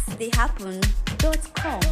astheyhappen.com.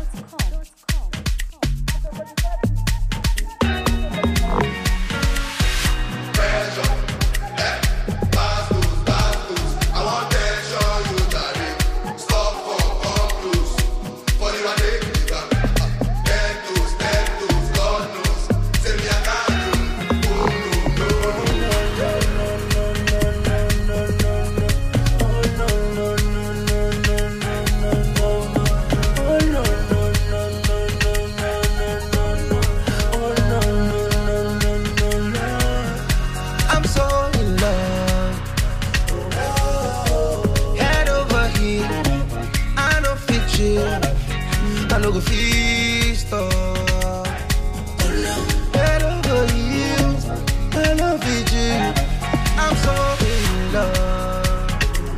I no go feast up. Head over heels, I love you. I'm so in love.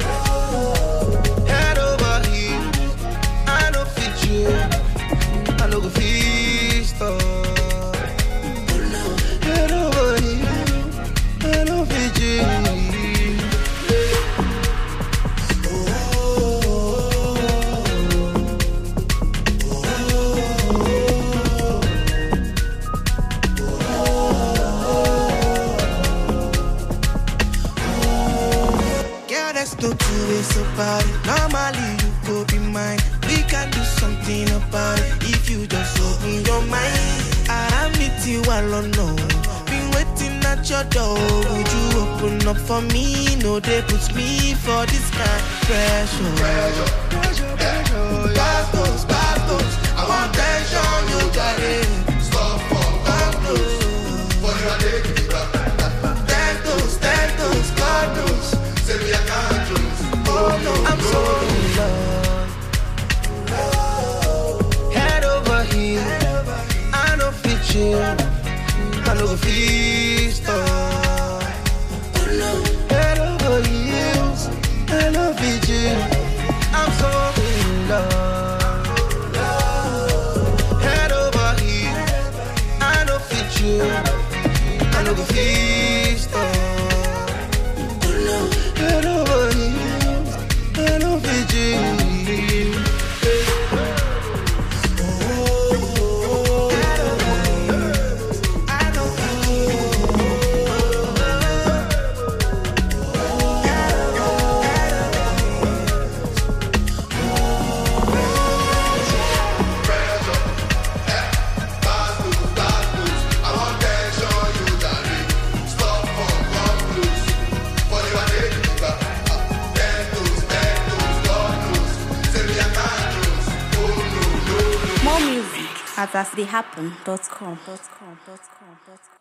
Head over heels, I no fit you. I no go feast up. Head over heels, I no fit you. Let's do two-ways about it. Normally you go be mine. We can do something about it if you just open your mind. I meet you alone, no. Been waiting at your door. Would you open up for me? No, they put me for this kind of pressure. Pastos, I want tension, you got it. Stop for pastos. For you are taking it back. Tentos, cardos. Say me I can't choose. Oh no, I'm so in love. Head over heels, I no fit you. I no feast up. Head over heels, I no fit you. I'm so in love. Head over heels, I no fit you. I no feast up. Head over heels, I no fit you. At astheyhappen.com.